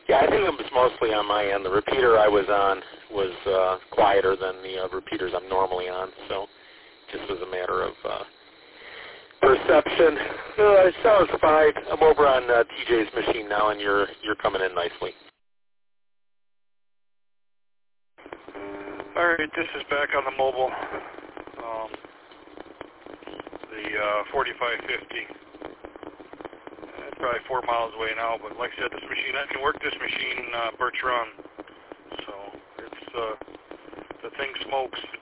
Yeah, I think it was mostly on my end. The repeater I was on was quieter than the repeaters I'm normally on, so it just was a matter of perception. It sounds fine. I'm over on TJ's machine now, and you're coming in nicely. All right, this is back on the mobile. The 4550. It's probably 4 miles away now, but like I said, this machine, I can work this machine Birch Run. So it's the thing smokes.